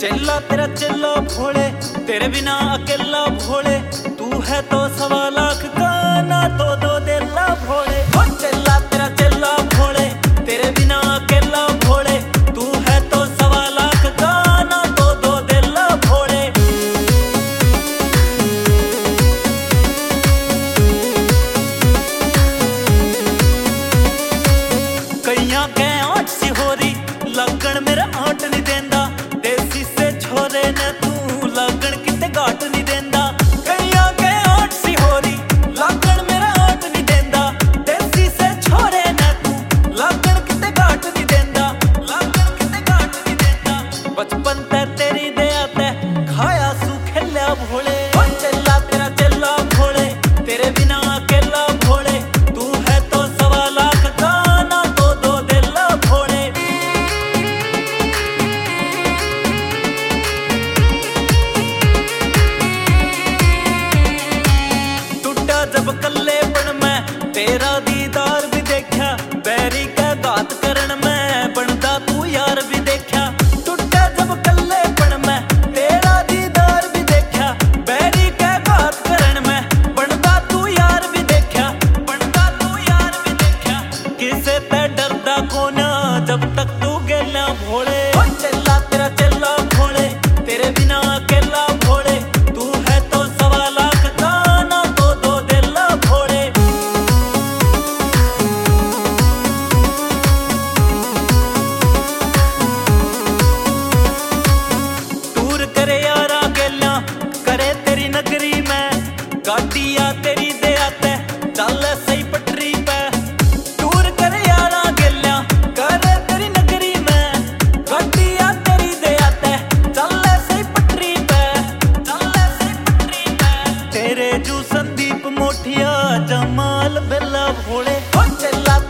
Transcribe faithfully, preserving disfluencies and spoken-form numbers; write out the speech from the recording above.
चेला तेरा चेला भोले, तेरे बिना अकेला भोले, तू है तो सवा लाख का ना तो दो देला भोले। ओ चेला तेरा चेला भोले, तेरे बिना अकेला भोले, तू है तो सवा लाख का ना तो दो देला भोले। कईयां के आठ सी होरी लगन मेरा आट नहीं देंदा, देसी से छोरे ने तू लगन किते घाट नहीं देंदा। कईयां के आठ सी होरी लगन मेरा आट नहीं देंदा, देसी से छोरे ने तू लगन किते घाट नहीं देंदा, लगन किते घाट नहीं देंदा। बचपन ते तेरी दया ते खाया सू खेलिया भोले। ओ चेला तेरा चेला भोले, तेरे बिना अकेला भोले, तू है तो सवा लाख का ना तो दो देला भोले। जब कल्लेपन में तेरा दीदार भी देखा, बैरी का घात करण में बनता तू यार भी देखा। टूटा जब कल्लेपन में तेरा दीदार भी देखा, बैरी का घात करण में बनता तू यार भी देखा, बनता तू यार भी देखा। किसे ते डरदा कोना जब तक तू गेला भोले। ओ चेला तेरा चेला भोले, तेरे बिना अकेला भोले, तू है तो सवा लाख का ना तो दो देला भोले। टूर करे यारा गेला करे तेरी नगरी में, गाड़िया तेरी दे आते चल सही पटरी पे। टूर करे यारा गेला करे तेरी नगरी में, गाड़िया तेरी दे आते चल सही पटरी पे, चल सही पटरी पे। तेरे जू संदीप मोठिया जमाल बेला भोले। ओ चेला